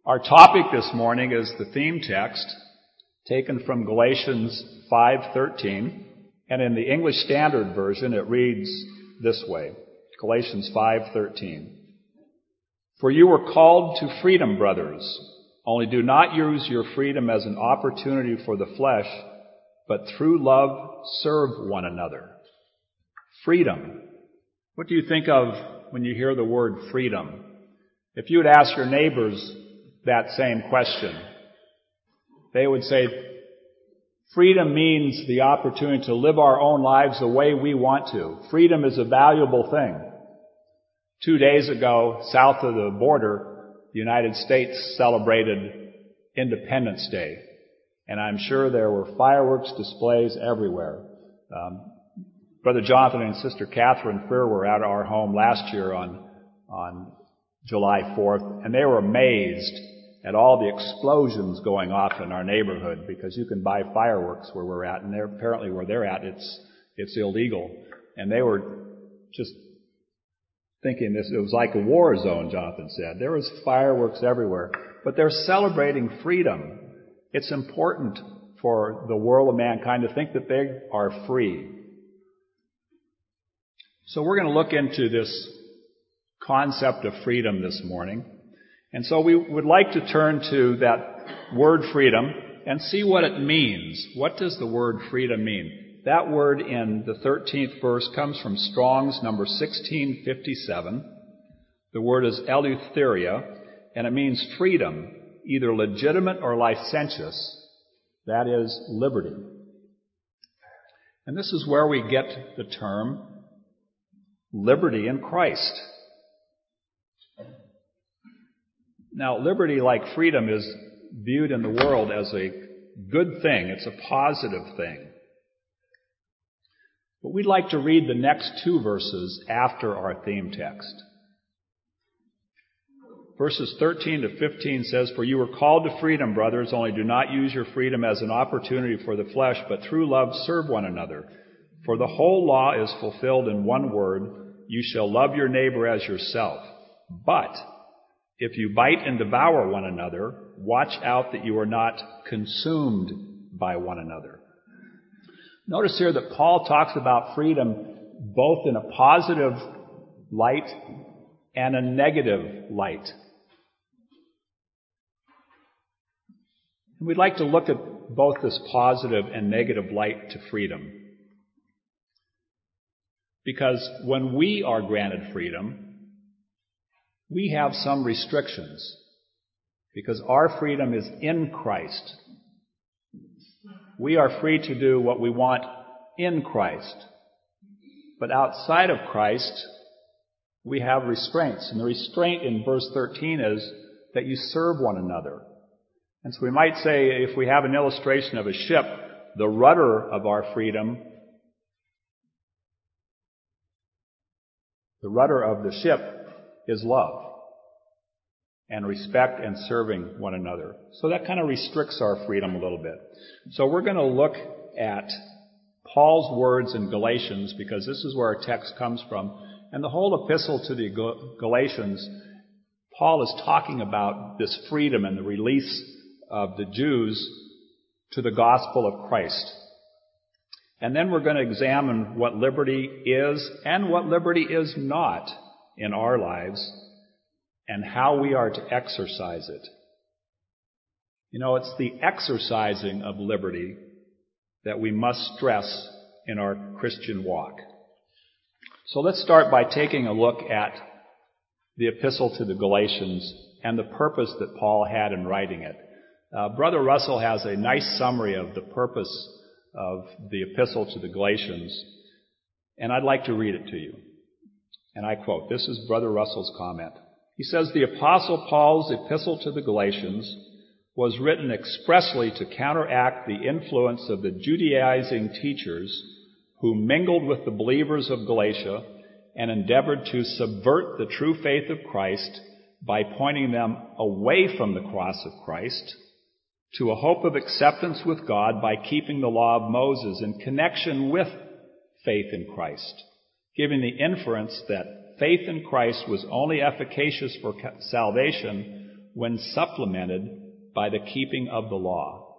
Our topic this morning is the theme text taken from Galatians 5:13, and in the English Standard Version it reads this way, Galatians 5:13. For you were called to freedom, brothers, only do not use your freedom as an opportunity for the flesh, but through love serve one another. Freedom. What do you think of when you hear the word freedom? If you would ask your neighbors that same question, they would say, freedom means the opportunity to live our own lives the way we want to. Freedom is a valuable thing. 2 days ago, south of the border, the United States celebrated Independence Day. And I'm sure there were fireworks displays everywhere. Brother Jonathan and Sister Catherine Freer were at our home last year on July 4th, and they were amazed at all the explosions going off in our neighborhood, because you can buy fireworks where we're at, and apparently where they're at, it's illegal. And they were just thinking it was like a war zone, Jonathan said. There was fireworks everywhere. But they're celebrating freedom. It's important for the world of mankind to think that they are free. So we're going to look into this concept of freedom this morning. And so we would like to turn to that word freedom and see what it means. What does the word freedom mean? That word in the 13th verse comes from Strong's number 1657. The word is eleutheria, and it means freedom, either legitimate or licentious. That is liberty. And this is where we get the term liberty in Christ. Now, liberty, like freedom, is viewed in the world as a good thing. It's a positive thing. But we'd like to read the next 2 verses after our theme text. Verses 13 to 15 says, For you were called to freedom, brothers, only do not use your freedom as an opportunity for the flesh, but through love serve one another. For the whole law is fulfilled in one word, you shall love your neighbor as yourself. But if you bite and devour one another, watch out that you are not consumed by one another. Notice here that Paul talks about freedom both in a positive light and a negative light. And we'd like to look at both this positive and negative light to freedom. Because when we are granted freedom, we have some restrictions, because our freedom is in Christ. We are free to do what we want in Christ. But outside of Christ, we have restraints. And the restraint in verse 13 is that you serve one another. And so we might say, if we have an illustration of a ship, the rudder of our freedom, the rudder of the ship is love and respect and serving one another. So that kind of restricts our freedom a little bit. So we're going to look at Paul's words in Galatians, because this is where our text comes from. And the whole epistle to the Galatians, Paul is talking about this freedom and the release of the Jews to the gospel of Christ. And then we're going to examine what liberty is and what liberty is not in our lives, and how we are to exercise it. You know, it's the exercising of liberty that we must stress in our Christian walk. So let's start by taking a look at the epistle to the Galatians and the purpose that Paul had in writing it. Brother Russell has a nice summary of the purpose of the epistle to the Galatians, and I'd like to read it to you. And I quote, this is Brother Russell's comment. He says, The Apostle Paul's epistle to the Galatians was written expressly to counteract the influence of the Judaizing teachers who mingled with the believers of Galatia and endeavored to subvert the true faith of Christ by pointing them away from the cross of Christ to a hope of acceptance with God by keeping the law of Moses in connection with faith in Christ, giving the inference that faith in Christ was only efficacious for salvation when supplemented by the keeping of the law.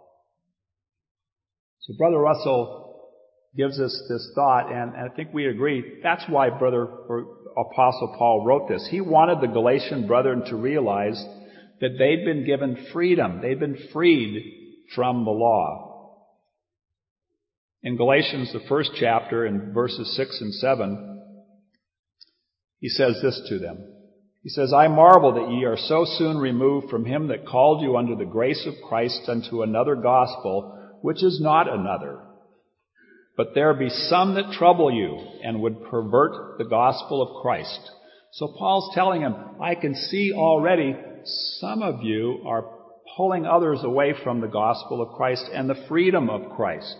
So Brother Russell gives us this thought, and I think we agree that's why Apostle Paul wrote this. He wanted the Galatian brethren to realize that they'd been given freedom. They'd been freed from the law. In Galatians, the first chapter, in verses 6 and 7, he says this to them. He says, I marvel that ye are so soon removed from him that called you unto the grace of Christ unto another gospel, which is not another. But there be some that trouble you and would pervert the gospel of Christ. So Paul's telling him, I can see already some of you are pulling others away from the gospel of Christ and the freedom of Christ.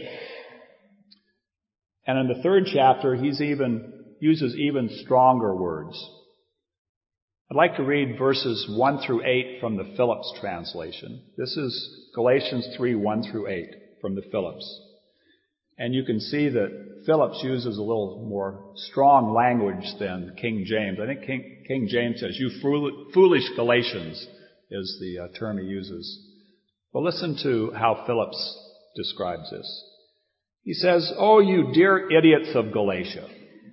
And in the third chapter, he uses even stronger words. I'd like to read verses 1 through 8 from the Phillips translation. This is Galatians 3, 1 through 8 from the Phillips. And you can see that Phillips uses a little more strong language than King James. I think King James says, you foolish Galatians is the term he uses. But listen to how Phillips describes this. He says, oh, you dear idiots of Galatia,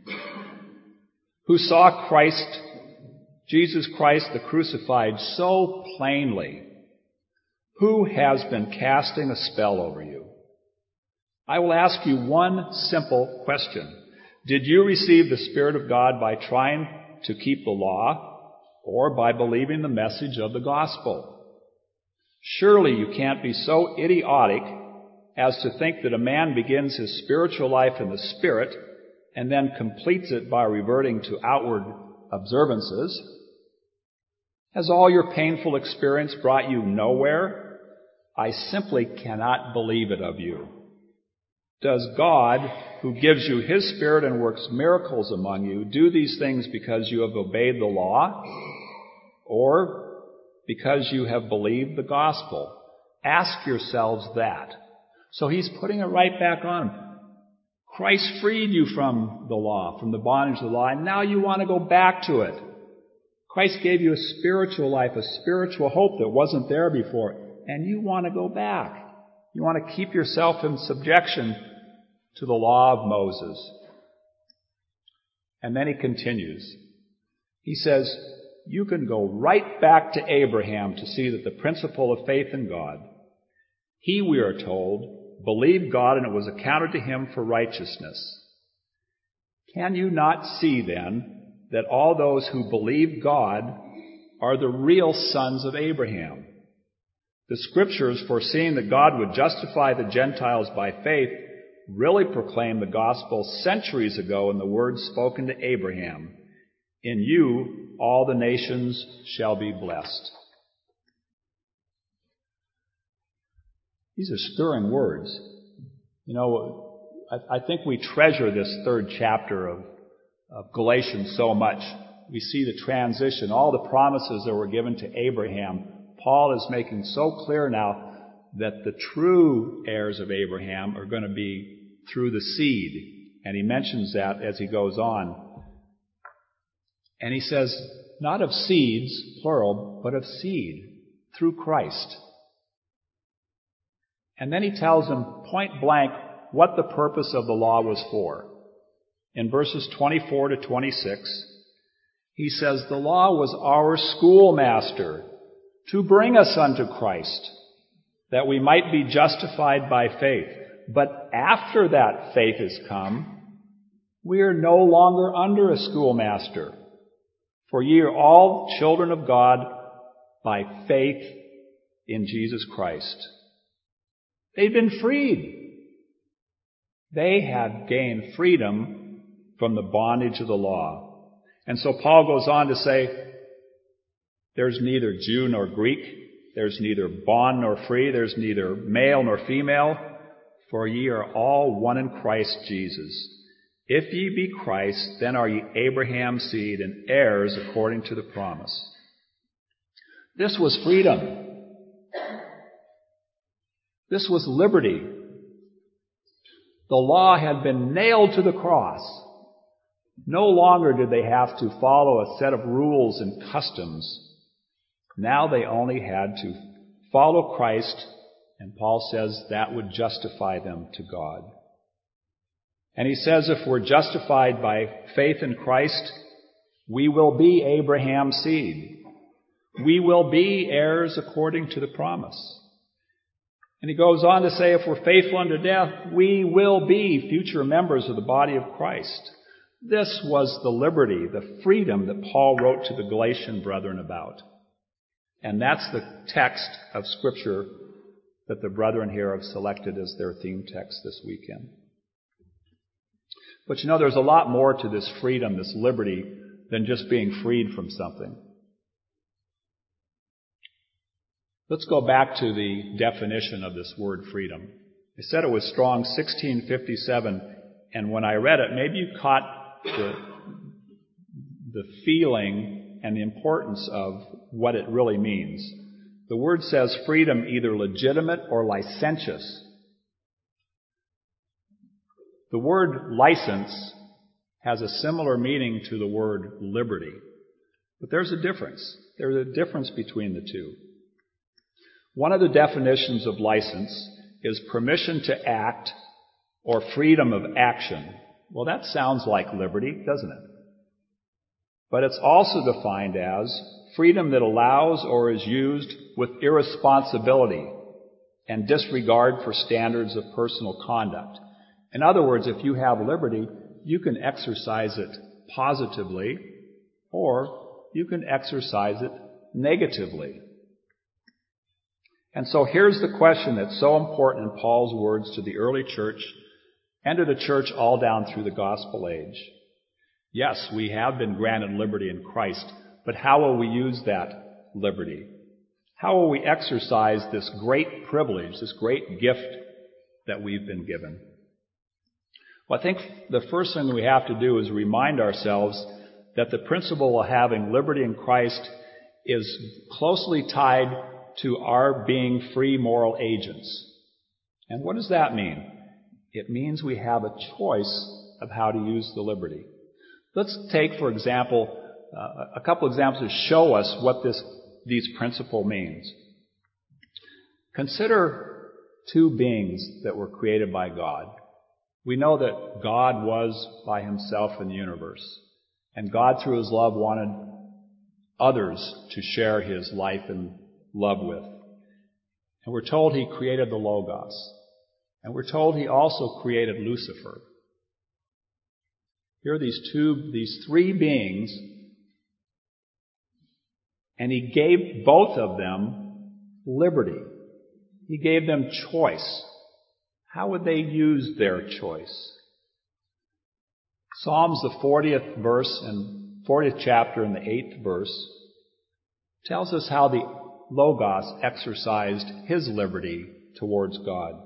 who saw Jesus Christ the crucified so plainly, who has been casting a spell over you? I will ask you one simple question. Did you receive the Spirit of God by trying to keep the law or by believing the message of the gospel? Surely you can't be so idiotic as to think that a man begins his spiritual life in the Spirit and then completes it by reverting to outward observances. Has all your painful experience brought you nowhere? I simply cannot believe it of you. Does God, who gives you His Spirit and works miracles among you, do these things because you have obeyed the law or because you have believed the gospel? Ask yourselves that. So he's putting it right back on. Christ freed you from the law, from the bondage of the law, and now you want to go back to it. Christ gave you a spiritual life, a spiritual hope that wasn't there before, and you want to go back. You want to keep yourself in subjection to the law of Moses. And then he continues. He says, you can go right back to Abraham to see that the principle of faith in God, he, we are told, believed God and it was accounted to him for righteousness. Can you not see then that all those who believe God are the real sons of Abraham? The Scriptures, foreseeing that God would justify the Gentiles by faith, really proclaimed the gospel centuries ago in the words spoken to Abraham, in you all the nations shall be blessed. These are stirring words. You know, I think we treasure this third chapter of Galatians so much. We see the transition, all the promises that were given to Abraham. Paul is making so clear now that the true heirs of Abraham are going to be through the seed. And he mentions that as he goes on. And he says, not of seeds, plural, but of seed, through Christ. And then he tells them point blank what the purpose of the law was for. In verses 24 to 26, he says, the law was our schoolmaster to bring us unto Christ, that we might be justified by faith. But after that faith is come, we are no longer under a schoolmaster. For ye are all children of God by faith in Jesus Christ. They've been freed. They have gained freedom from the bondage of the law. And so Paul goes on to say, there's neither Jew nor Greek, there's neither bond nor free, there's neither male nor female, for ye are all one in Christ Jesus. If ye be Christ, then are ye Abraham's seed and heirs according to the promise. This was freedom. This was liberty. The law had been nailed to the cross. No longer did they have to follow a set of rules and customs. Now they only had to follow Christ, and Paul says that would justify them to God. And he says if we're justified by faith in Christ, we will be Abraham's seed. We will be heirs according to the promise. And he goes on to say if we're faithful unto death, we will be future members of the body of Christ. This was the liberty, the freedom that Paul wrote to the Galatian brethren about. And that's the text of Scripture that the brethren here have selected as their theme text this weekend. But there's a lot more to this freedom, this liberty, than just being freed from something. Let's go back to the definition of this word freedom. I said it was Strong's 1657, and when I read it, maybe you caught the feeling and the importance of what it really means. The word says freedom either legitimate or licentious. The word license has a similar meaning to the word liberty. But there's a difference. There's a difference between the two. One of the definitions of license is permission to act or freedom of action. Well, that sounds like liberty, doesn't it? But it's also defined as freedom that allows or is used with irresponsibility and disregard for standards of personal conduct. In other words, if you have liberty, you can exercise it positively or you can exercise it negatively. And so here's the question that's so important in Paul's words to the early church and to the church all down through the gospel age. Yes, we have been granted liberty in Christ, but how will we use that liberty? How will we exercise this great privilege, this great gift that we've been given? Well, I think the first thing we have to do is remind ourselves that the principle of having liberty in Christ is closely tied to our being free moral agents. And what does that mean? It means we have a choice of how to use the liberty. Let's take, for example, a couple examples to show us what these principle means. Consider two beings that were created by God. We know that God was by himself in the universe, and God through his love wanted others to share his life and love with. And we're told he created the Logos. And we're told he also created Lucifer. Here are these three beings, and he gave both of them liberty. He gave them choice. How would they use their choice? Psalms, the 40th verse and 40th chapter and the 8th verse, tells us how the Logos exercised his liberty towards God.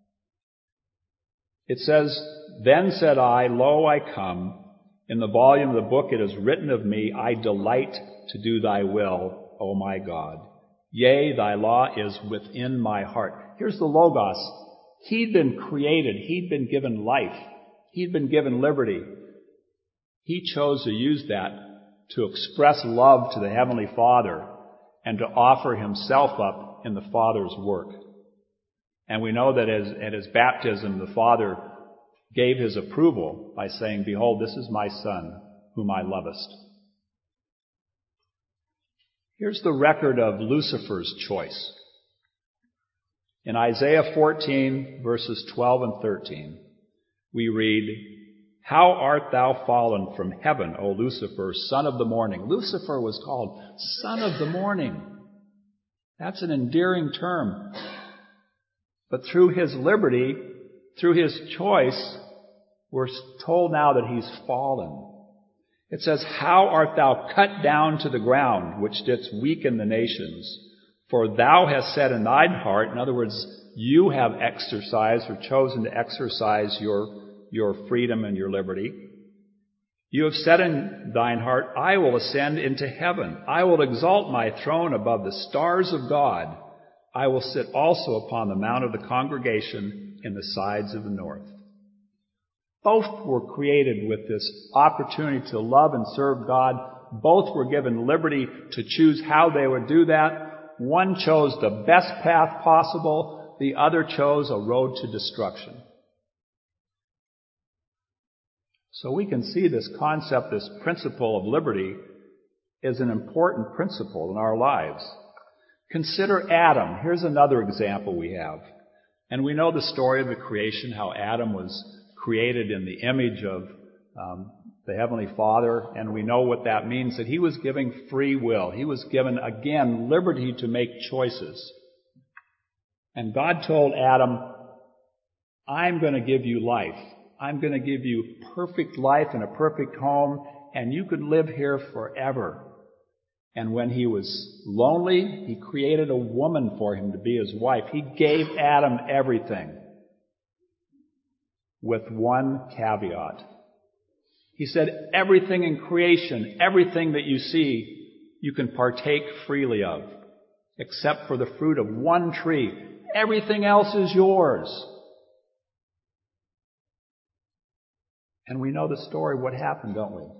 It says, "Then said I, Lo, I come. In the volume of the book it is written of me, I delight to do thy will, O my God. Yea, thy law is within my heart." Here's the Logos. He'd been created. He'd been given life. He'd been given liberty. He chose to use that to express love to the Heavenly Father and to offer himself up in the Father's work. And we know that at his baptism, the Father gave his approval by saying, "Behold, this is my Son, whom I lovest." Here's the record of Lucifer's choice. In Isaiah 14, verses 12 and 13, we read, "How art thou fallen from heaven, O Lucifer, son of the morning." Lucifer was called son of the morning. That's an endearing term. But through his liberty, through his choice, we're told now that he's fallen. It says, "How art thou cut down to the ground, which didst weaken the nations? For thou hast said in thine heart," in other words, you have exercised or chosen to exercise your freedom and your liberty. "You have said in thine heart, I will ascend into heaven. I will exalt my throne above the stars of God. I will sit also upon the mount of the congregation in the sides of the north." Both were created with this opportunity to love and serve God Both were given liberty to choose how they would do that. One chose the best path possible. The other chose a road to destruction. So we can see this concept, this principle of liberty, is an important principle in our lives. Consider Adam. Here's another example we have. And we know the story of the creation, how Adam was created in the image of the Heavenly Father, and we know what that means, that he was given free will. He was given, again, liberty to make choices. And God told Adam, I'm going to give you life. I'm going to give you perfect life and a perfect home, and you could live here forever. And when he was lonely, he created a woman for him to be his wife. He gave Adam everything, with one caveat. He said, everything in creation, everything that you see, you can partake freely of, except for the fruit of one tree. Everything else is yours. And we know the story, what happened, don't we?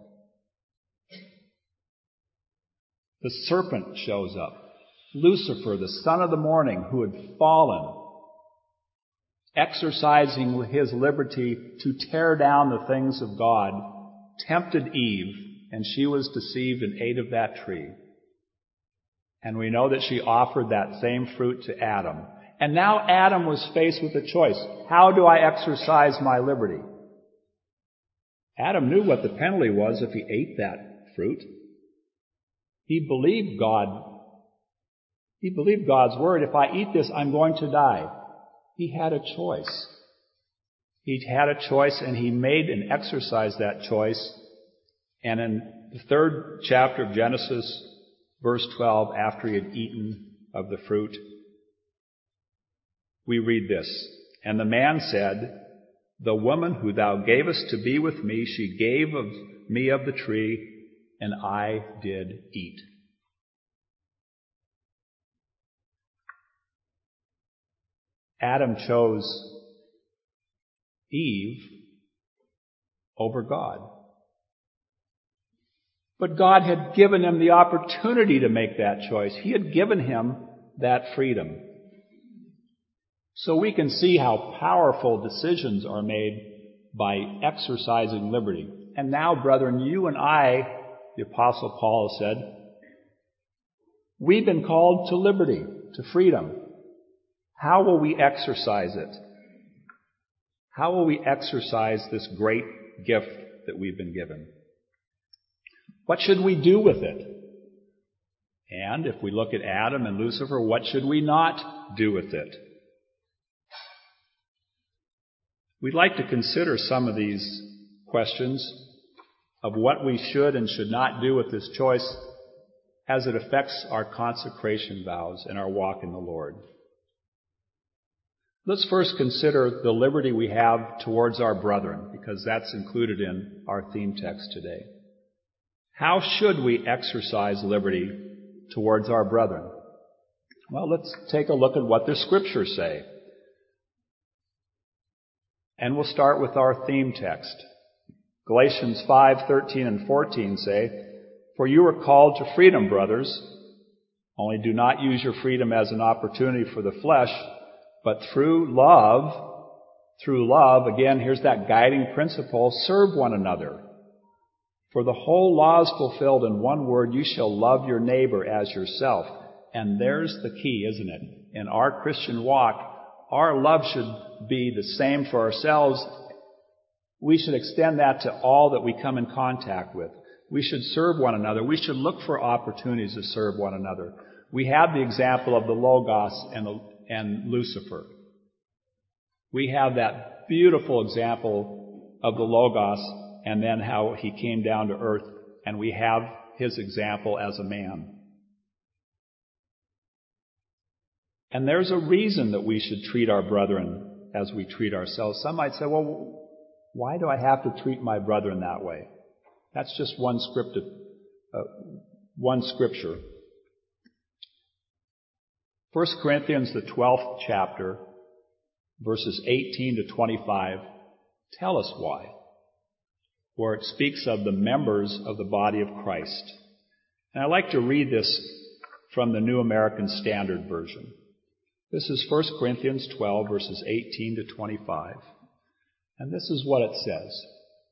The serpent shows up. Lucifer, the son of the morning, who had fallen, exercising his liberty to tear down the things of God, tempted Eve, and she was deceived and ate of that tree. And we know that she offered that same fruit to Adam. And now Adam was faced with a choice. How do I exercise my liberty? Adam knew what the penalty was if he ate that fruit. He believed God. He believed God's word. If I eat this, I'm going to die. He had a choice. He had a choice, and he made and exercised that choice. And in the 3rd chapter of Genesis, verse 12, after he had eaten of the fruit, we read this. And the man said, the woman who thou gavest to be with me, she gave of me of the tree, and I did eat. Adam chose Eve over God. But God had given him the opportunity to make that choice. He had given him that freedom. So we can see how powerful decisions are made by exercising liberty. And now, brethren, you and I, the Apostle Paul said, we've been called to liberty, to freedom. How will we exercise it? How will we exercise this great gift that we've been given? What should we do with it? And if we look at Adam and Lucifer, what should we not do with it? We'd like to consider some of these questions of what we should and should not do with this choice as it affects our consecration vows and our walk in the Lord. Let's first consider the liberty we have towards our brethren, because that's included in our theme text today. How should we exercise liberty towards our brethren? Well, let's take a look at what the Scriptures say. And we'll start with our theme text. Galatians 5:13 and 14 say, for you are called to freedom, brothers. Only do not use your freedom as an opportunity for the flesh, but through love, again, here's that guiding principle, serve one another. For the whole law is fulfilled in one word, you shall love your neighbor as yourself. And there's the key, isn't it? In our Christian walk, our love should be the same for ourselves. We should extend that to all that we come in contact with. We should serve one another. We should look for opportunities to serve one another. We have the example of the Logos and Lucifer. We have that beautiful example of the Logos and then how he came down to earth, and we have his example as a man. And there's a reason that we should treat our brethren as we treat ourselves. Some might say, well, why do I have to treat my brethren that way? That's just one scripture. 1 Corinthians, the 12th chapter, verses 18 to 25, tell us why. where it speaks of the members of the body of Christ. And I'd like to read this from the New American Standard Version. This is 1 Corinthians 12, verses 18 to 25. And this is what it says.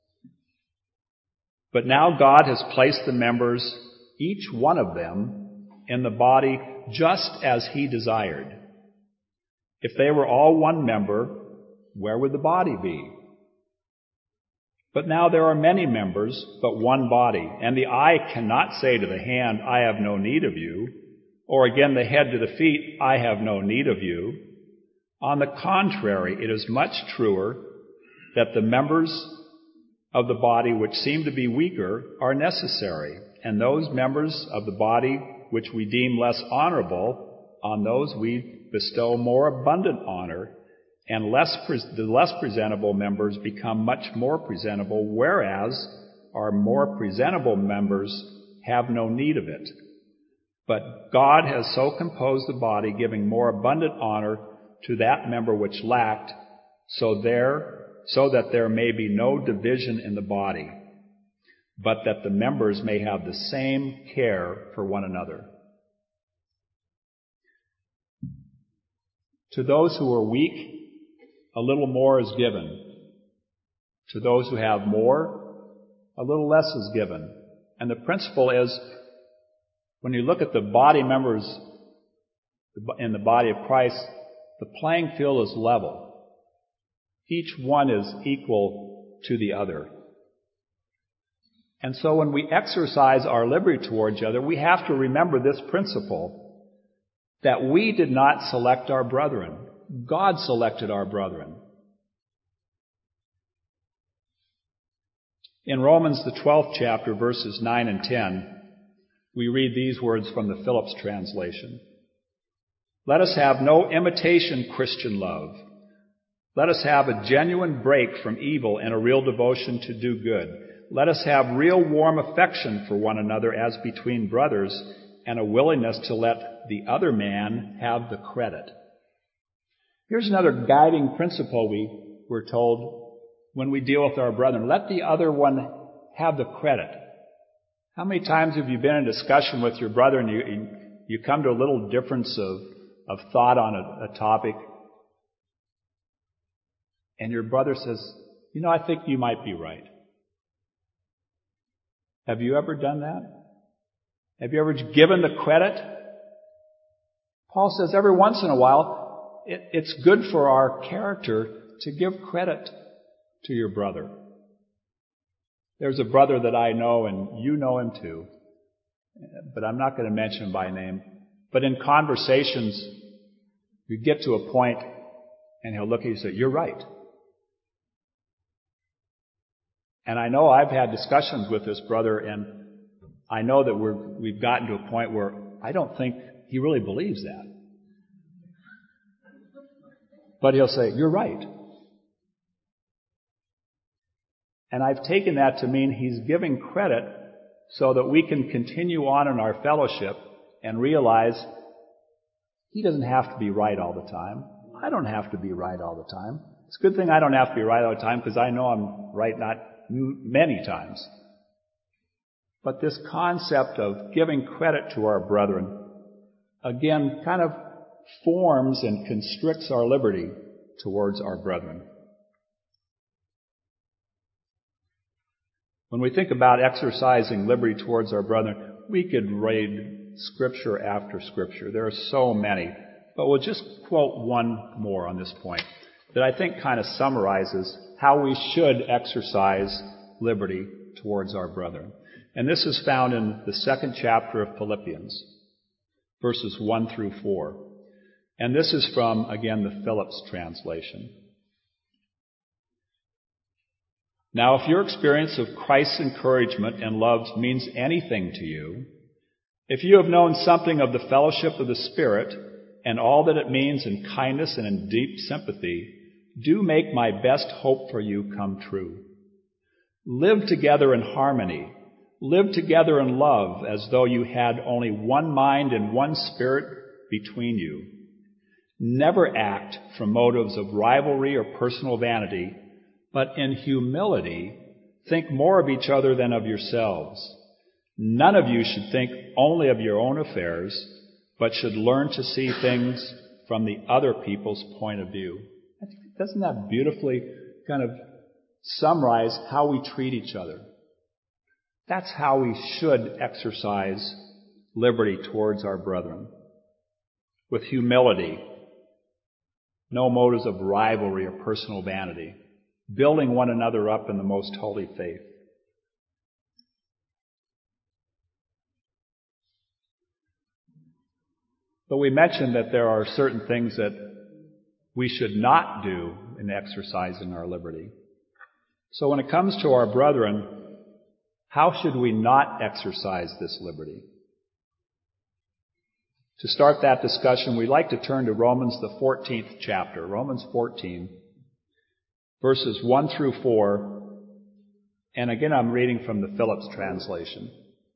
But now God has placed the members, each one of them, in the body just as He desired. If they were all one member, where would the body be? But now there are many members, but one body. And the eye cannot say to the hand, I have no need of you. Or again, the head to the feet, I have no need of you. On the contrary, it is much truer that the members of the body which seem to be weaker are necessary, and those members of the body which we deem less honorable, on those we bestow more abundant honor, and the less presentable members become much more presentable, whereas our more presentable members have no need of it. But God has so composed the body, giving more abundant honor to that member which lacked, so that there may be no division in the body, but that the members may have the same care for one another. To those who are weak, a little more is given. To those who have more, a little less is given. And the principle is, when you look at the body members in the body of Christ, the playing field is level. Each one is equal to the other. And so when we exercise our liberty towards each other, we have to remember this principle, that we did not select our brethren. God selected our brethren. In Romans, the 12th chapter, verses 9 and 10, we read these words from the Phillips translation. Let us have no imitation Christian love. Let us have a genuine break from evil and a real devotion to do good. Let us have real warm affection for one another as between brothers, and a willingness to let the other man have the credit. Here's another guiding principle we're told when we deal with our brethren. Let the other one have the credit. How many times have you been in discussion with your brother and you come to a little difference of thought on a topic, and your brother says, I think you might be right. Have you ever done that? Have you ever given the credit? Paul says every once in a while, it's good for our character to give credit to your brother. There's a brother that I know, and you know him too, but I'm not going to mention him by name. But in conversations, you get to a point, and he'll look at you and say, you're right. And I know I've had discussions with this brother, and I know that we've gotten to a point where I don't think he really believes that. But he'll say, you're right. And I've taken that to mean he's giving credit so that we can continue on in our fellowship and realize he doesn't have to be right all the time. I don't have to be right all the time. It's a good thing I don't have to be right all the time, because I know I'm right not many times. But this concept of giving credit to our brethren, again, kind of forms and constricts our liberty towards our brethren. When we think about exercising liberty towards our brethren, we could read scripture after scripture. There are so many. But we'll just quote one more on this point that I think kind of summarizes how we should exercise liberty towards our brethren. And this is found in the 2nd chapter of Philippians, verses 1 through 4. And this is from, again, the Phillips translation. Now, if your experience of Christ's encouragement and love means anything to you, if you have known something of the fellowship of the Spirit and all that it means in kindness and in deep sympathy, do make my best hope for you come true. Live together in harmony. Live together in love as though you had only one mind and one spirit between you. Never act from motives of rivalry or personal vanity, but in humility Think more of each other than of yourselves. None of you should think only of your own affairs, but should learn to see things from the other people's point of view. Doesn't that beautifully kind of summarize how we treat each other? That's how we should exercise liberty towards our brethren. With humility, no motives of rivalry or personal vanity, building one another up in the most holy faith. But we mentioned that there are certain things that we should not do in exercising our liberty. So when it comes to our brethren, how should we not exercise this liberty? To start that discussion, we'd like to turn to Romans, the 14th chapter, Romans 14, verses 1 through 4. And again, I'm reading from the Phillips translation.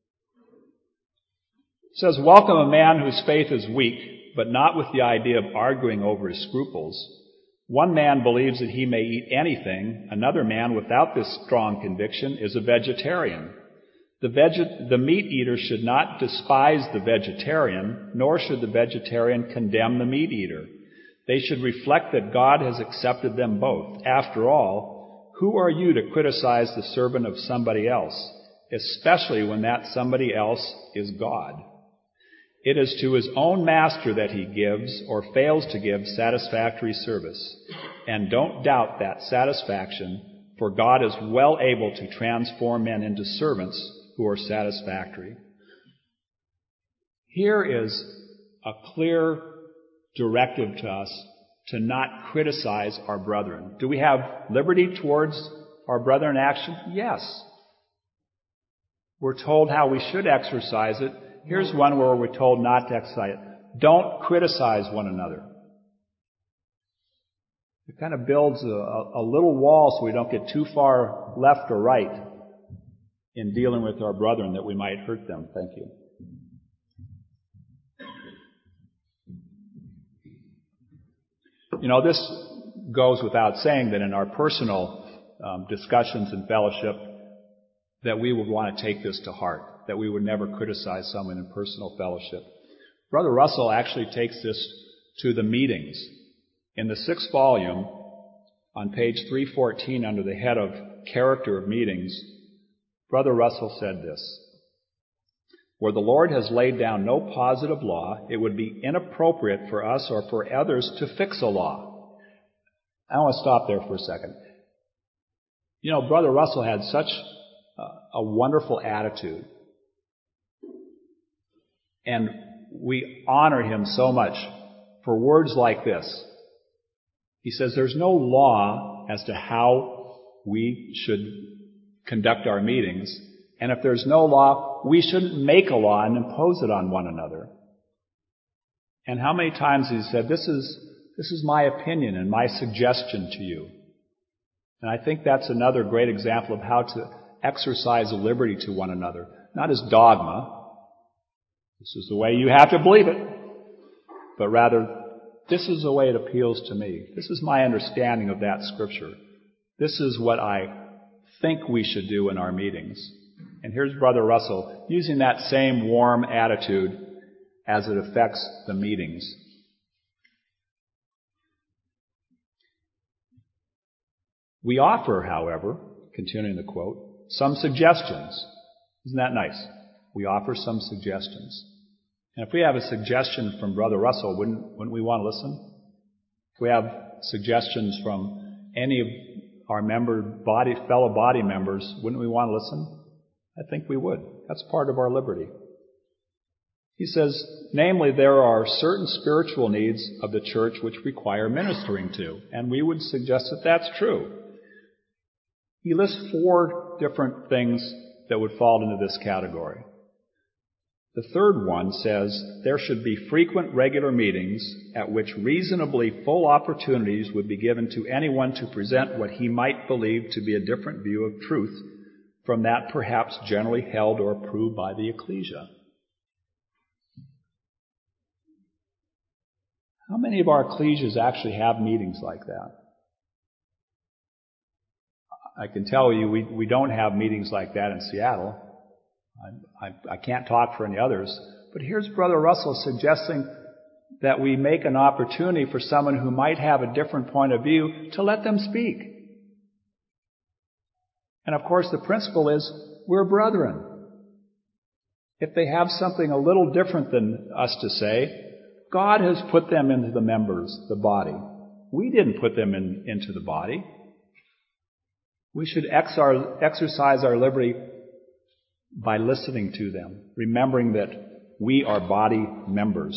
It says, "Welcome a man whose faith is weak, but not with the idea of arguing over his scruples. One man believes that he may eat anything. Another man, without this strong conviction, is a vegetarian. The meat eater should not despise the vegetarian, nor should the vegetarian condemn the meat eater. They should reflect that God has accepted them both. After all, who are you to criticize the servant of somebody else, especially when that somebody else is God? It is to his own master that he gives or fails to give satisfactory service. And don't doubt that satisfaction, for God is well able to transform men into servants who are satisfactory." Here is a clear directive to us to not criticize our brethren. Do we have liberty towards our brethren in action? Yes. We're told how we should exercise it. Here's one where we're told not to exercise it. Don't criticize one another. It kind of builds a little wall so we don't get too far left or right in dealing with our brethren that we might hurt them. Thank you. You know, this goes without saying that in our personal discussions and fellowship that we would want to take this to heart, that we would never criticize someone in personal fellowship. Brother Russell actually takes this to the meetings. In the 6th volume, on page 314, under the head of Character of Meetings, Brother Russell said this: "Where the Lord has laid down no positive law, it would be inappropriate for us or for others to fix a law." I want to stop there for a second. You know, Brother Russell had such a wonderful attitude. And we honor him so much for words like this. He says there's no law as to how we should conduct our meetings. And if there's no law, we shouldn't make a law and impose it on one another. And how many times he said, this is my opinion and my suggestion to you. And I think that's another great example of how to exercise liberty to one another. Not as dogma. This is the way you have to believe it. But rather, this is the way it appeals to me. This is my understanding of that scripture. This is what I think we should do in our meetings. And here's Brother Russell using that same warm attitude as it affects the meetings. We offer, however, continuing the quote, some suggestions. Isn't that nice? We offer some suggestions. And if we have a suggestion from Brother Russell, wouldn't we want to listen? If we have suggestions from any of our fellow body members, wouldn't we want to listen? I think we would. That's part of our liberty. He says, namely, there are certain spiritual needs of the church which require ministering to, and we would suggest that that's true. He lists 4 different things that would fall into this category. The third one says there should be frequent regular meetings at which reasonably full opportunities would be given to anyone to present what he might believe to be a different view of truth from that perhaps generally held or approved by the ecclesia. How many of our ecclesias actually have meetings like that? I can tell you we don't have meetings like that in Seattle. I can't talk for any others. But here's Brother Russell suggesting that we make an opportunity for someone who might have a different point of view to let them speak. And of course the principle is we're brethren. If they have something a little different than us to say, God has put them into the members, the body. We didn't put them into the body. We should exercise our liberty by listening to them, remembering that we are body members.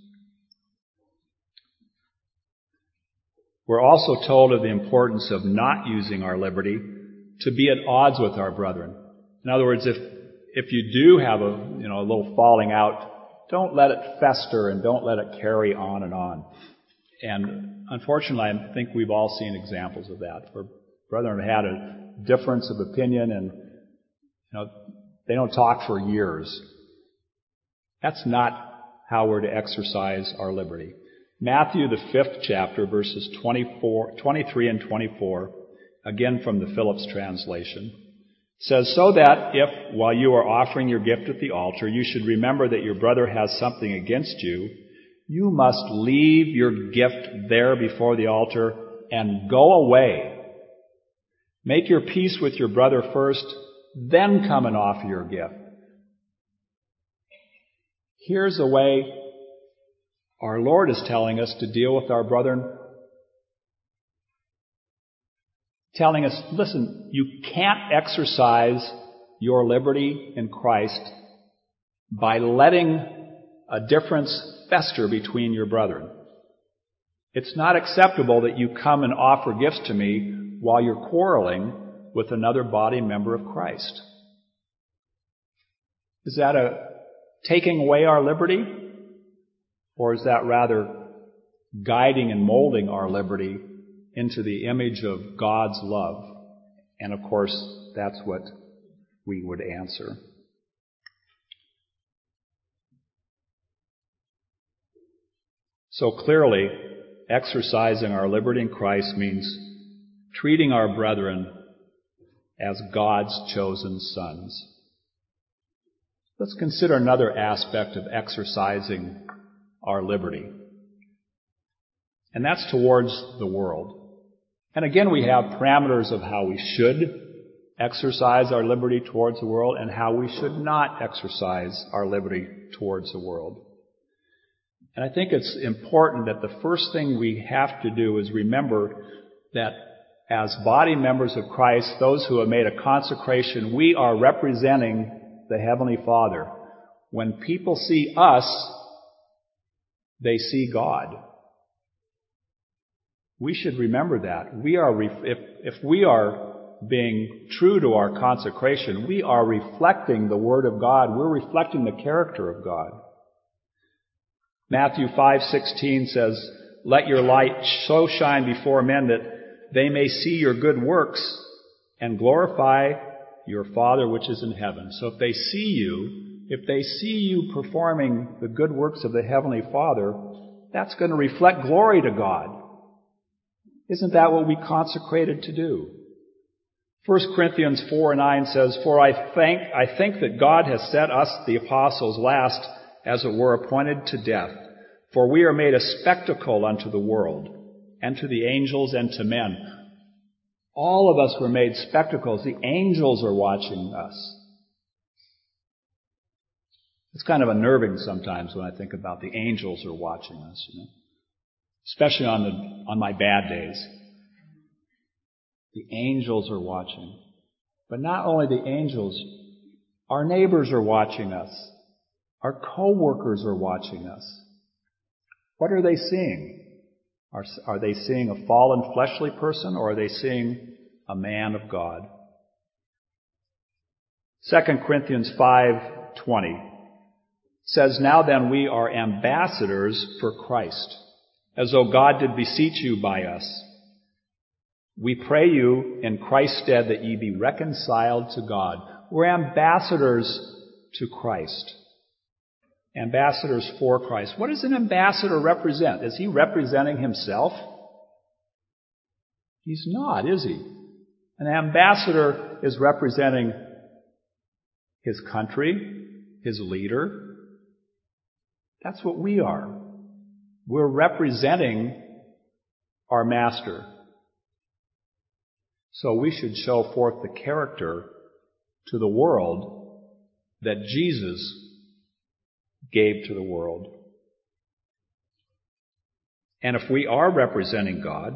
We're also told of the importance of not using our liberty to be at odds with our brethren. In other words, if you do have a little falling out, don't let it fester and don't let it carry on and on. And unfortunately, I think we've all seen examples of that, where brethren have had a difference of opinion and they don't talk for years. That's not how we're to exercise our liberty. Matthew, the 5th chapter, verses 23 and 24, again from the Phillips translation, says, "So that if, while you are offering your gift at the altar, you should remember that your brother has something against you, you must leave your gift there before the altar and go away. Make your peace with your brother first, then come and offer your gift." Here's a way our Lord is telling us to deal with our brethren, telling us, listen, you can't exercise your liberty in Christ by letting a difference fester between your brethren. It's not acceptable that you come and offer gifts to me while you're quarreling with another body member of Christ. Is that a taking away our liberty? Or is that rather guiding and molding our liberty into the image of God's love? And of course, that's what we would answer. So clearly, exercising our liberty in Christ means treating our brethren as God's chosen sons. Let's consider another aspect of exercising our liberty. And that's towards the world. And again, we have parameters of how we should exercise our liberty towards the world and how we should not exercise our liberty towards the world. And I think it's important that the first thing we have to do is remember that as body members of Christ, those who have made a consecration, we are representing the Heavenly Father. When people see us, they see God. We should remember that. If we are being true to our consecration, we are reflecting the Word of God. We're reflecting the character of God. Matthew 5:16 says, "Let your light so shine before men that they may see your good works and glorify your Father which is in heaven." So if they see you performing the good works of the Heavenly Father, that's going to reflect glory to God. Isn't that what we consecrated to do? 1 Corinthians 4:9 says, "For I think that God has set us, the apostles, last, as it were, appointed to death. For we are made a spectacle unto the world, and to the angels, and to men." All of us were made spectacles. The angels are watching us. It's kind of unnerving sometimes when I think about the angels are watching us, especially on my bad days. The angels are watching. But not only the angels, our neighbors are watching us. Our co-workers are watching us. What are they seeing? Are they seeing a fallen fleshly person, or are they seeing a man of God? 2 Corinthians 5:20 says, "Now then we are ambassadors for Christ, as though God did beseech you by us. We pray you in Christ's stead that ye be reconciled to God." We're ambassadors to Christ. Ambassadors for Christ. What does an ambassador represent? Is he representing himself? He's not, is he? An ambassador is representing his country, his leader. That's what we are. We're representing our master. So we should show forth the character to the world that Jesus gave to the world. And if we are representing God,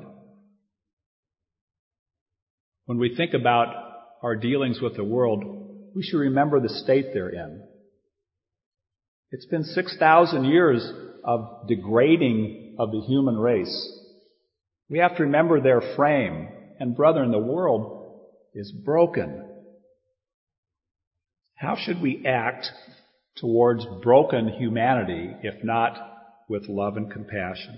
when we think about our dealings with the world, we should remember the state they're in. It's been 6,000 years of degrading of the human race. We have to remember their frame. And brethren, the world is broken. How should we act towards broken humanity if not with love and compassion?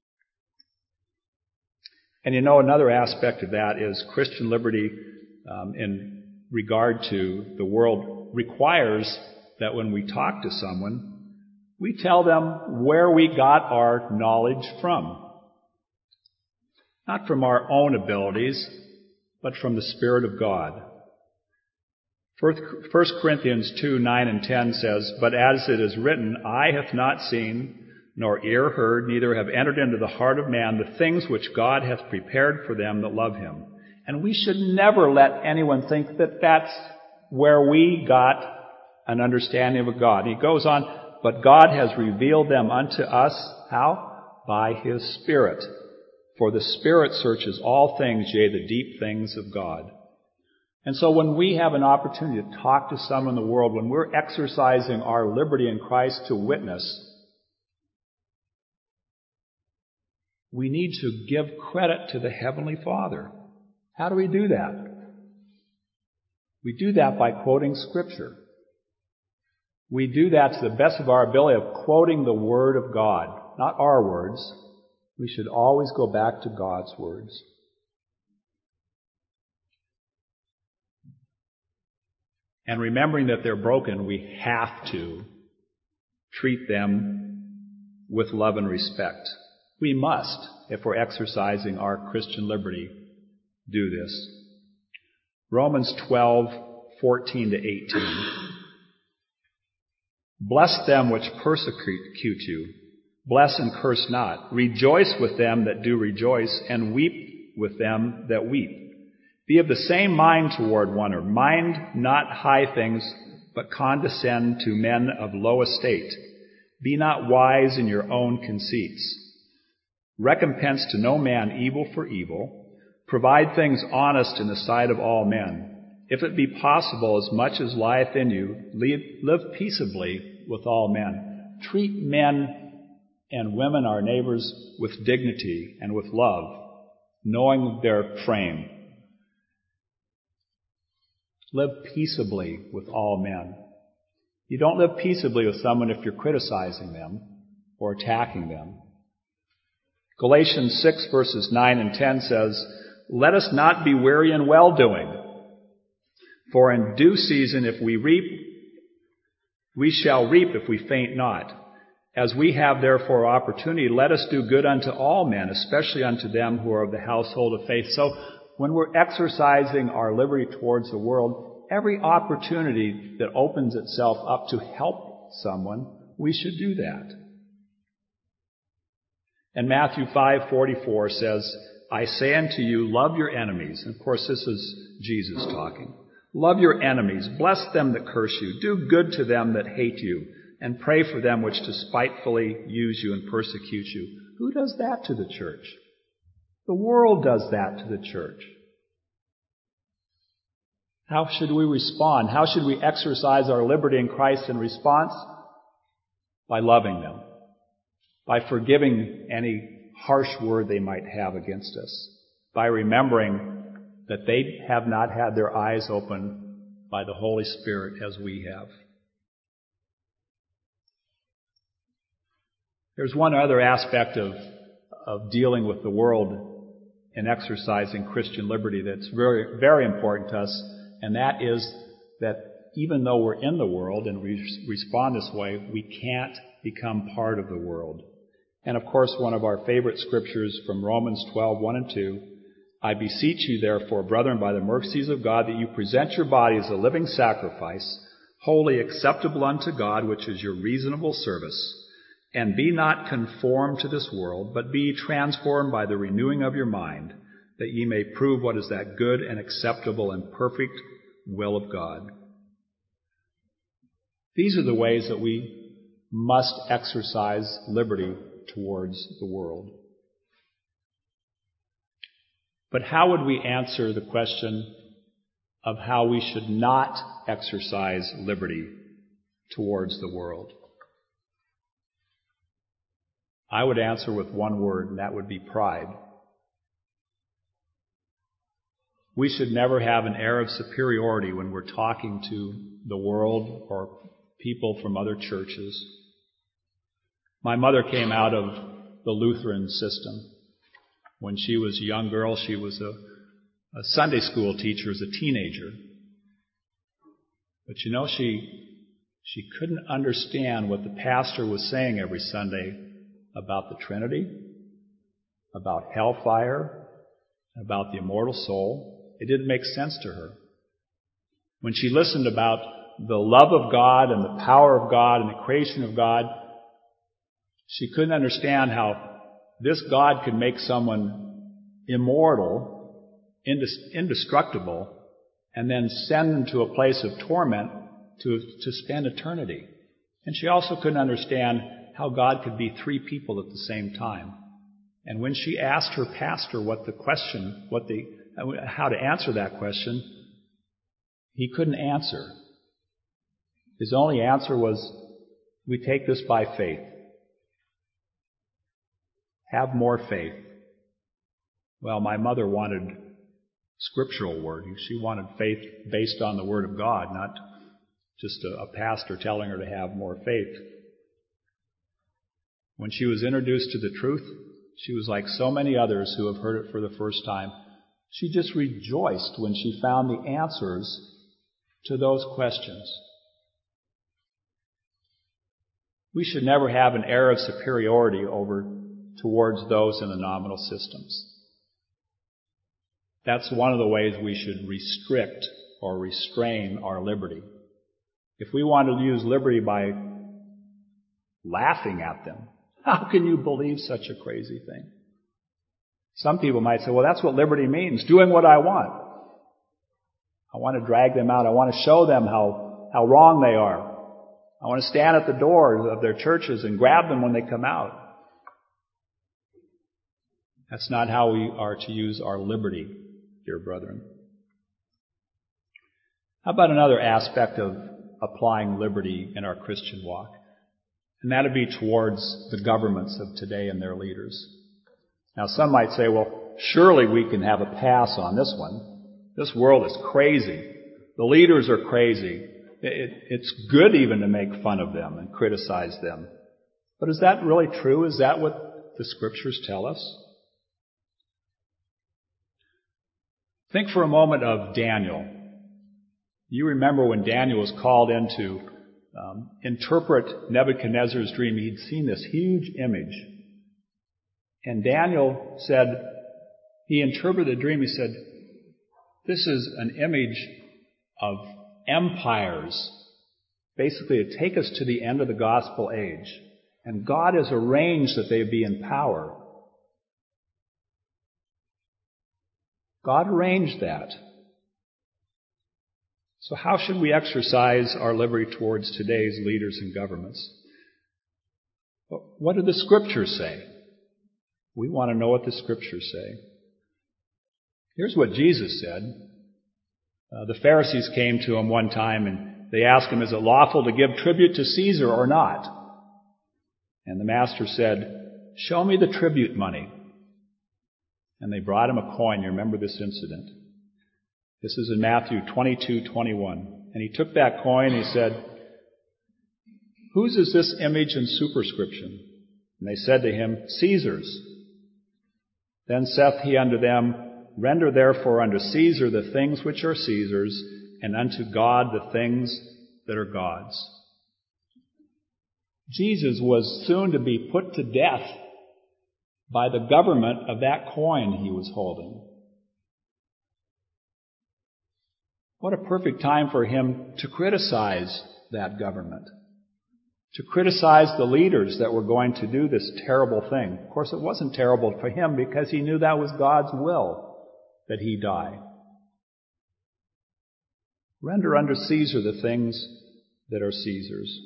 And another aspect of that is Christian liberty in regard to the world requires that when we talk to someone, we tell them where we got our knowledge from. Not from our own abilities, but from the Spirit of God. 1 Corinthians 2:9 and 10 says, "But as it is written, eye hath not seen, nor ear heard, neither have entered into the heart of man the things which God hath prepared for them that love him." And we should never let anyone think that that's where we got an understanding of God. And he goes on, "But God has revealed them unto us," how? "By his Spirit. For the Spirit searches all things, yea, the deep things of God." And so when we have an opportunity to talk to someone in the world, when we're exercising our liberty in Christ to witness, we need to give credit to the Heavenly Father. How do we do that? We do that by quoting Scripture. We do that to the best of our ability of quoting the Word of God, not our words. We should always go back to God's words. And remembering that they're broken, we have to treat them with love and respect. We must, if we're exercising our Christian liberty, do this. Romans 12:14 to 18. "Bless them which persecute you. Bless and curse not. Rejoice with them that do rejoice, and weep with them that weep. Be of the same mind toward one another. Mind not high things, but condescend to men of low estate. Be not wise in your own conceits. Recompense to no man evil for evil. Provide things honest in the sight of all men. If it be possible, as much as lieth in you, live peaceably with all men." Treat men and women, our neighbors, with dignity and with love, knowing their frame. Live peaceably with all men. You don't live peaceably with someone if you're criticizing them or attacking them. Galatians 6 verses 9 and 10 says, "Let us not be weary in well-doing, for in due season if we reap, we shall reap if we faint not. As we have therefore opportunity, let us do good unto all men, especially unto them who are of the household of faith." So when we're exercising our liberty towards the world, every opportunity that opens itself up to help someone, we should do that. And Matthew 5:44 says, "I say unto you, love your enemies." And of course, this is Jesus talking. "Love your enemies, bless them that curse you, do good to them that hate you, and pray for them which despitefully use you and persecute you." Who does that to the church? The world does that to the church. How should we respond? How should we exercise our liberty in Christ in response? By loving them. By forgiving any harsh word they might have against us. By remembering that they have not had their eyes opened by the Holy Spirit as we have. There's one other aspect of dealing with the world and exercising Christian liberty that's very, very important to us, and that is that even though we're in the world and we respond this way, we can't become part of the world. And of course, one of our favorite scriptures from Romans 12:1 and 2, I beseech you, therefore, brethren, by the mercies of God, that you present your bodies a living sacrifice, wholly acceptable unto God, which is your reasonable service. And be not conformed to this world, but be transformed by the renewing of your mind, that ye may prove what is that good and acceptable and perfect will of God. These are the ways that we must exercise liberty towards the world. But how would we answer the question of how we should not exercise liberty towards the world? I would answer with one word, and that would be pride. We should never have an air of superiority when we're talking to the world or people from other churches. My mother came out of the Lutheran system. When she was a young girl, she was a Sunday school teacher as a teenager. But she couldn't understand what the pastor was saying every Sunday about the Trinity, about hellfire, about the immortal soul. It didn't make sense to her. When she listened about the love of God and the power of God and the creation of God, she couldn't understand how this God could make someone immortal, indestructible, and then send them to a place of torment to spend eternity. And she also couldn't understand how God could be three people at the same time. And when she asked her pastor how to answer that question, he couldn't answer. His only answer was, we take this by faith. Have more faith. Well, my mother wanted scriptural word. She wanted faith based on the Word of God, not just a pastor telling her to have more faith. When she was introduced to the truth, she was like so many others who have heard it for the first time. She just rejoiced when she found the answers to those questions. We should never have an air of superiority towards those in the nominal systems. That's one of the ways we should restrict or restrain our liberty. If we want to use liberty by laughing at them, how can you believe such a crazy thing? Some people might say, well, that's what liberty means, doing what I want. I want to drag them out. I want to show them how wrong they are. I want to stand at the doors of their churches and grab them when they come out. That's not how we are to use our liberty, dear brethren. How about another aspect of applying liberty in our Christian walk? And that would be towards the governments of today and their leaders. Now, some might say, well, surely we can have a pass on this one. This world is crazy. The leaders are crazy. It's good even to make fun of them and criticize them. But is that really true? Is that what the Scriptures tell us? Think for a moment of Daniel. You remember when Daniel was called in to interpret Nebuchadnezzar's dream. He'd seen this huge image. And Daniel said, he interpreted the dream. He said, this is an image of empires, basically to take us to the end of the gospel age. And God has arranged that they be in power. God arranged that. So how should we exercise our liberty towards today's leaders and governments? What do the Scriptures say? We want to know what the Scriptures say. Here's what Jesus said. The Pharisees came to him one time and they asked him, is it lawful to give tribute to Caesar or not? And the Master said, show me the tribute money. And they brought him a coin. You remember this incident. This is in Matthew 22:21. And he took that coin and he said, whose is this image and superscription? And they said to him, Caesar's. Then saith he unto them, render therefore unto Caesar the things which are Caesar's, and unto God the things that are God's. Jesus was soon to be put to death by the government of that coin he was holding. What a perfect time for him to criticize that government, to criticize the leaders that were going to do this terrible thing. Of course, it wasn't terrible for him because he knew that was God's will that he die. Render unto Caesar the things that are Caesar's.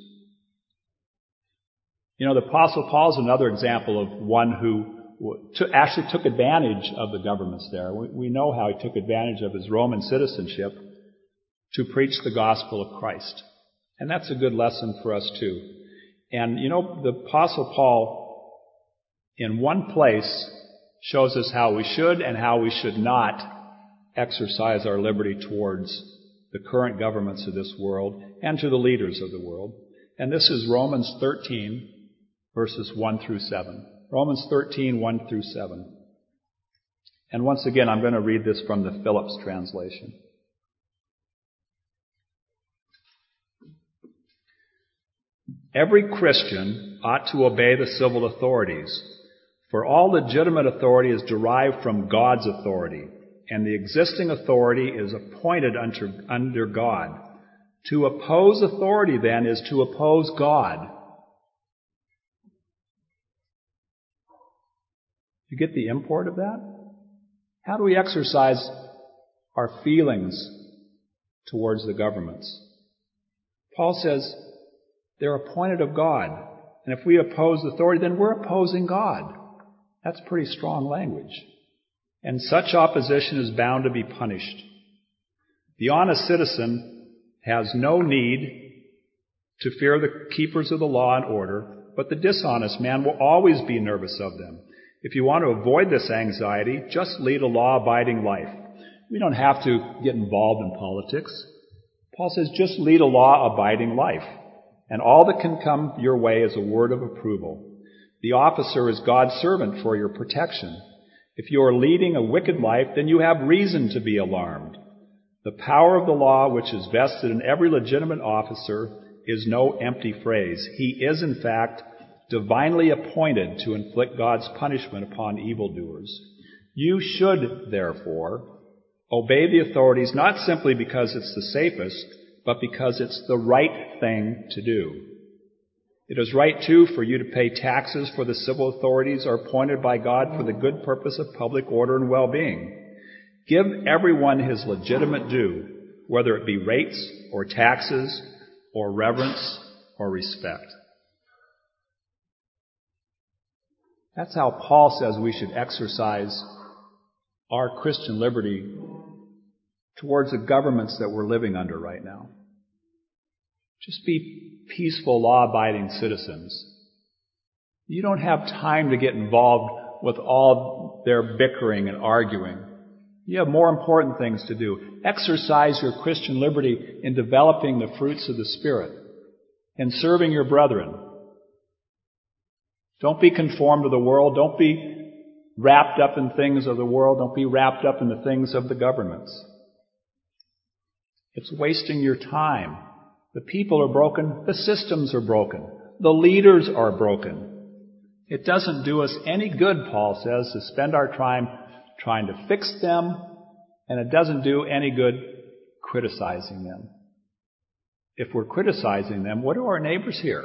You know, the Apostle Paul is another example of one who actually took advantage of the governments there. We know how he took advantage of his Roman citizenship to preach the gospel of Christ. And that's a good lesson for us too. And you know, the Apostle Paul, in one place, shows us how we should and how we should not exercise our liberty towards the current governments of this world and to the leaders of the world. And this is Romans 13, verses 1 through 7. Romans 13, 1 through 7. And once again, I'm going to read this from the Phillips translation. Every Christian ought to obey the civil authorities, for all legitimate authority is derived from God's authority, and the existing authority is appointed under God. To oppose authority, then, is to oppose God. You get the import of that? How do we exercise our feelings towards the governments? Paul says they're appointed of God. And if we oppose authority, then we're opposing God. That's pretty strong language. And such opposition is bound to be punished. The honest citizen has no need to fear the keepers of the law and order, but the dishonest man will always be nervous of them. If you want to avoid this anxiety, just lead a law-abiding life. We don't have to get involved in politics. Paul says just lead a law-abiding life. And all that can come your way is a word of approval. The officer is God's servant for your protection. If you are leading a wicked life, then you have reason to be alarmed. The power of the law, which is vested in every legitimate officer, is no empty phrase. He is, in fact, divinely appointed to inflict God's punishment upon evildoers. You should, therefore, obey the authorities not simply because it's the safest, but because it's the right thing to do. It is right, too, for you to pay taxes, for the civil authorities are appointed by God for the good purpose of public order and well-being. Give everyone his legitimate due, whether it be rates or taxes or reverence or respect. That's how Paul says we should exercise our Christian liberty towards the governments that we're living under right now. Just be peaceful, law-abiding citizens. You don't have time to get involved with all their bickering and arguing. You have more important things to do. Exercise your Christian liberty in developing the fruits of the Spirit and serving your brethren. Don't be conformed to the world. Don't be wrapped up in things of the world. Don't be wrapped up in the things of the governments. It's wasting your time. The people are broken. The systems are broken. The leaders are broken. It doesn't do us any good, Paul says, to spend our time trying to fix them, and it doesn't do any good criticizing them. If we're criticizing them, what do our neighbors hear?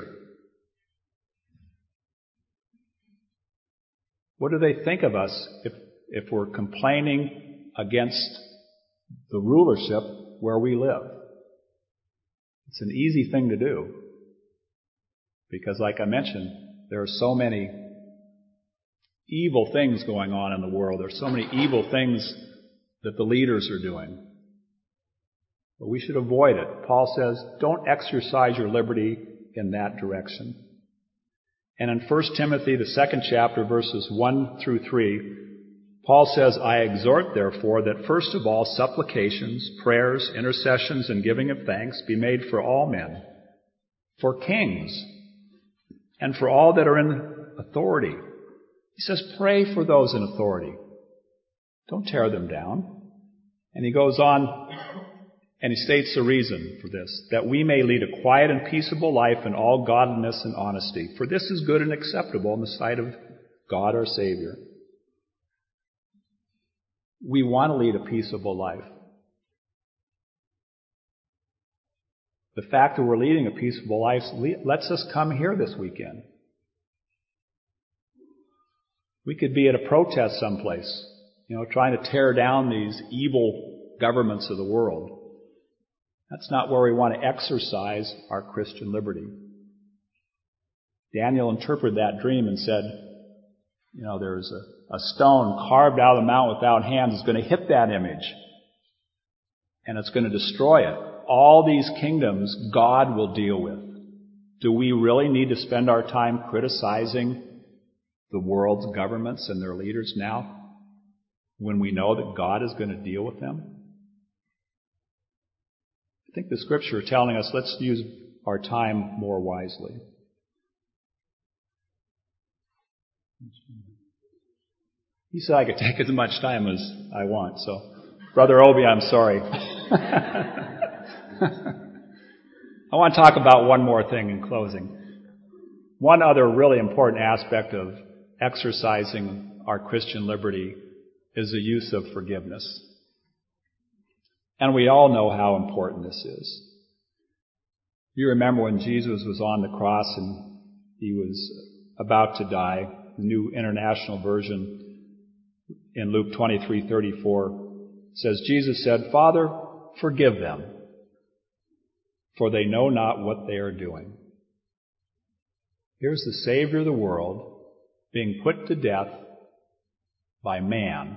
What do they think of us if we're complaining against the rulership where we live? It's an easy thing to do because, like I mentioned, there are so many evil things going on in the world. There are so many evil things that the leaders are doing. But we should avoid it. Paul says, don't exercise your liberty in that direction. And in 1 Timothy, the 2nd chapter, verses 1 through 3, Paul says, I exhort, therefore, that first of all supplications, prayers, intercessions, and giving of thanks be made for all men, for kings, and for all that are in authority. He says, pray for those in authority. Don't tear them down. And he goes on, and he states the reason for this, that we may lead a quiet and peaceable life in all godliness and honesty, for this is good and acceptable in the sight of God our Savior. We want to lead a peaceable life. The fact that we're leading a peaceful life lets us come here this weekend. We could be at a protest someplace, trying to tear down these evil governments of the world. That's not where we want to exercise our Christian liberty. Daniel interpreted that dream and said, there's a stone carved out of the mountain without hands is going to hit that image, and it's going to destroy it. All these kingdoms God will deal with. Do we really need to spend our time criticizing the world's governments and their leaders now when we know that God is going to deal with them? I think the Scripture is telling us let's use our time more wisely. He said I could take as much time as I want, so Brother Obi, I'm sorry. I want to talk about one more thing in closing. One other really important aspect of exercising our Christian liberty is the use of forgiveness. And we all know how important this is. You remember when Jesus was on the cross and he was about to die, the New International Version in Luke 23:34 says, Jesus said, Father, forgive them, for they know not what they are doing. Here's the Savior of the world being put to death by man.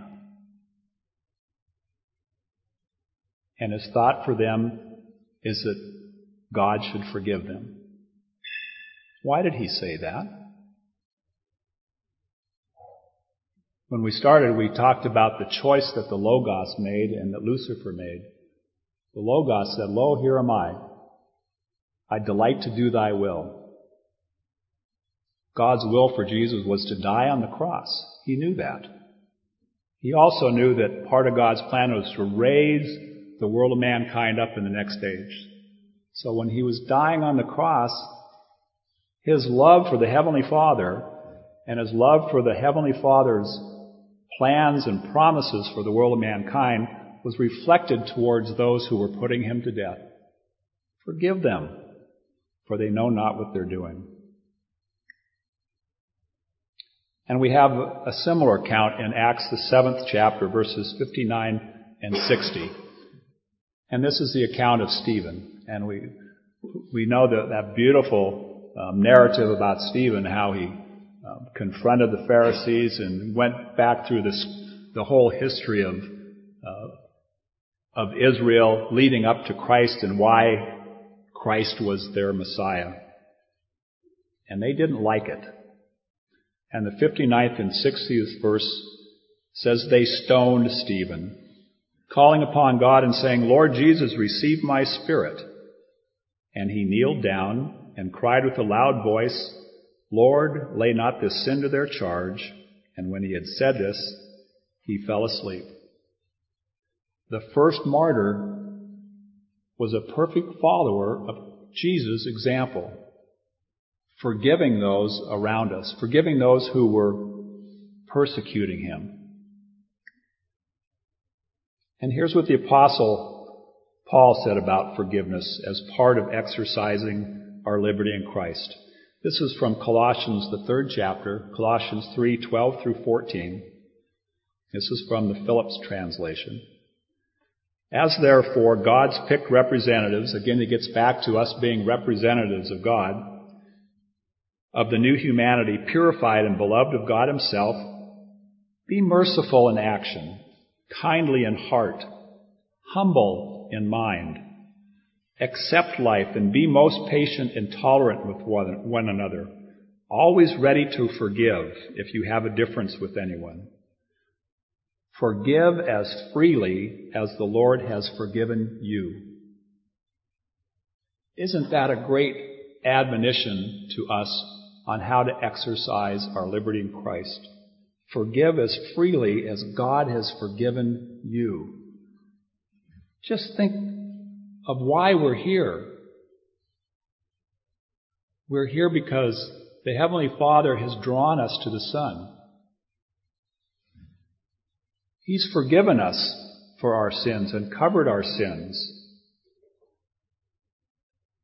And his thought for them is that God should forgive them. Why did he say that? When we started, we talked about the choice that the Logos made and that Lucifer made. The Logos said, Lo, here am I. I delight to do thy will. God's will for Jesus was to die on the cross. He knew that. He also knew that part of God's plan was to raise the world of mankind up in the next age. So when he was dying on the cross, his love for the Heavenly Father and his love for the Heavenly Father's plans and promises for the world of mankind was reflected towards those who were putting him to death. Forgive them, for they know not what they're doing. And we have a similar account in Acts, the 7th chapter, verses 59 and 60. And this is the account of Stephen. And we know that beautiful narrative about Stephen, how he confronted the Pharisees and went back through the whole history of Israel leading up to Christ and why Christ was their Messiah. And they didn't like it. And the 59th and 60th verse says they stoned Stephen, calling upon God and saying, Lord Jesus, receive my spirit. And he kneeled down and cried with a loud voice, Lord, lay not this sin to their charge. And when he had said this, he fell asleep. The first martyr was a perfect follower of Jesus' example, forgiving those around us, forgiving those who were persecuting him. And here's what the Apostle Paul said about forgiveness as part of exercising our liberty in Christ. This is from Colossians, the 3rd chapter, Colossians 3:12 through 14. This is from the Phillips translation. As therefore God's picked representatives, again it gets back to us being representatives of God, of the new humanity, purified and beloved of God himself, be merciful in action, kindly in heart, humble in mind. Accept life and be most patient and tolerant with one another, always ready to forgive if you have a difference with anyone. Forgive as freely as the Lord has forgiven you. Isn't that a great admonition to us on how to exercise our liberty in Christ? Forgive as freely as God has forgiven you. Just think of why we're here. We're here because the Heavenly Father has drawn us to the Son. He's forgiven us for our sins and covered our sins.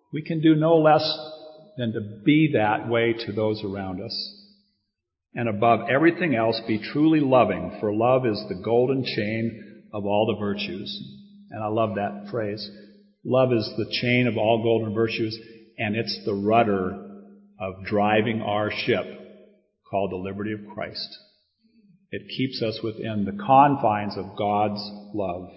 We can do no less than to be that way to those around us. And above everything else, be truly loving, for love is the golden chain of all the virtues. And I love that phrase. Love is the chain of all golden virtues, and it's the rudder of driving our ship called the liberty of Christ. It keeps us within the confines of God's love.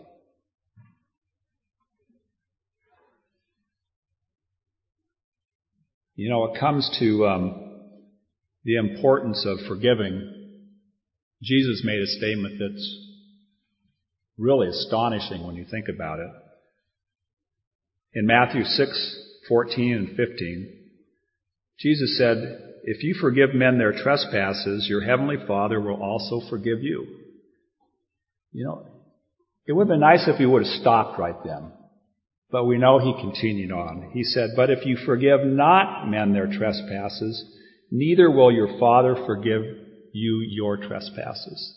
You know, it comes to the importance of forgiving. Jesus made a statement that's really astonishing when you think about it. In Matthew 6:14 and 15, Jesus said, "If you forgive men their trespasses, your heavenly Father will also forgive you." You know, it would have been nice if he would have stopped right then. But we know he continued on. He said, "But if you forgive not men their trespasses, neither will your Father forgive you your trespasses."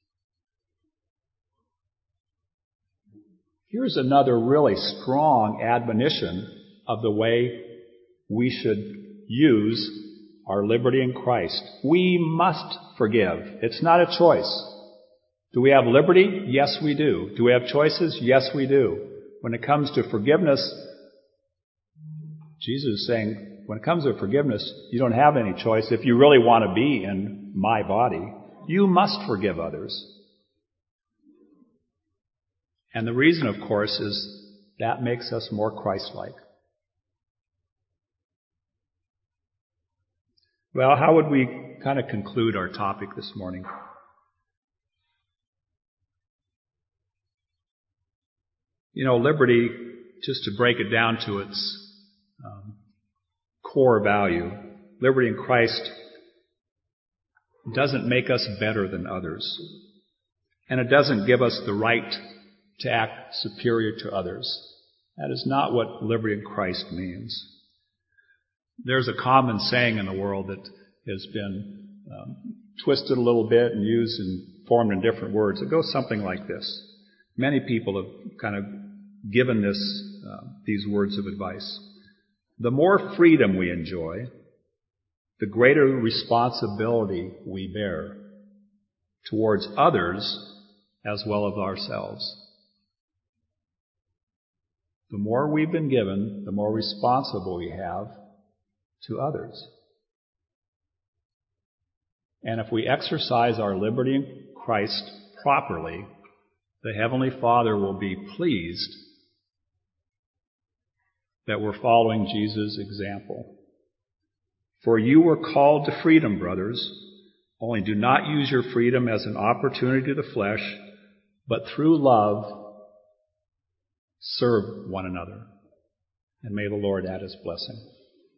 Here's another really strong admonition of the way we should use our liberty in Christ. We must forgive. It's not a choice. Do we have liberty? Yes, we do. Do we have choices? Yes, we do. When it comes to forgiveness, Jesus is saying, when it comes to forgiveness, you don't have any choice. If you really want to be in my body, you must forgive others. And the reason, of course, is that makes us more Christ-like. Well, how would we kind of conclude our topic this morning? You know, liberty, just to break it down to its core value, liberty in Christ doesn't make us better than others. And it doesn't give us the right to act superior to others. That is not what liberty in Christ means. There's a common saying in the world that has been twisted a little bit and used and formed in different words. It goes something like this. Many people have kind of given these words of advice. The more freedom we enjoy, the greater responsibility we bear towards others as well as ourselves. The more we've been given, the more responsible we have to others. And if we exercise our liberty in Christ properly, the Heavenly Father will be pleased that we're following Jesus' example. For you were called to freedom, brothers, only do not use your freedom as an opportunity to the flesh, but through love serve one another. And may the Lord add his blessing.